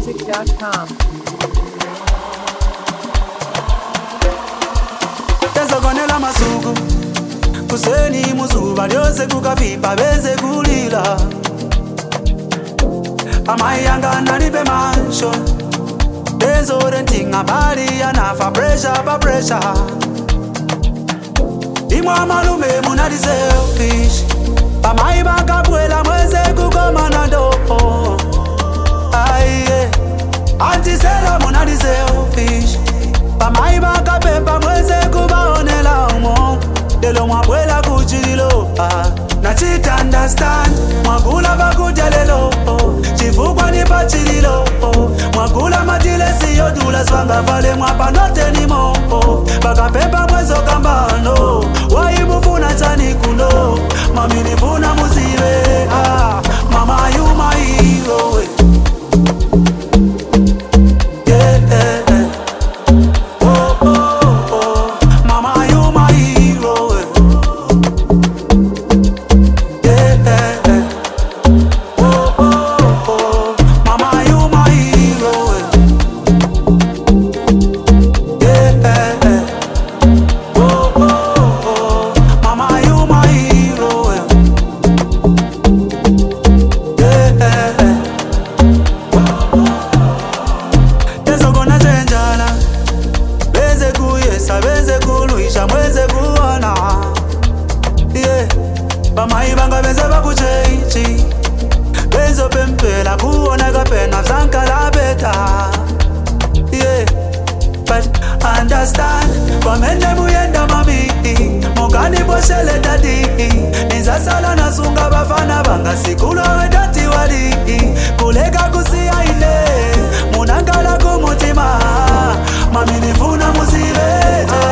ZambianMusic.com. Tezogonela masuku kuseni muzuba lyose kukavipa beze kulila amayanga libe mansho Benzo renting abali anafa pressure pa pressure Imwa malume munadi selfish Pamai bakabwela mweze kukoma na dopo Aye Antisela munadi selfish Pamai bakapepa mweze kubaonela umo Delo mwabwela kuchililo Na chita understand Mwagula bakujalelo Chifukwa nipa chililo Mwagula matile siyo dula swanga vale mwapa note ni mo Bakapepa mwezo kambano Waimufuna chani kundo Mami nifuna muziwe Mama you my hero Beze kuluisha mweze kuona Bamai banga beze bakuchechi Bezo pempela kuona kapena zankala beta But understand Wamende muyenda mami Mokani poshele dadi Nizasala nasunga bafana banga Sikulo wedati wali Kulega kusia ile Munangala kumutima Mami nifuna muzive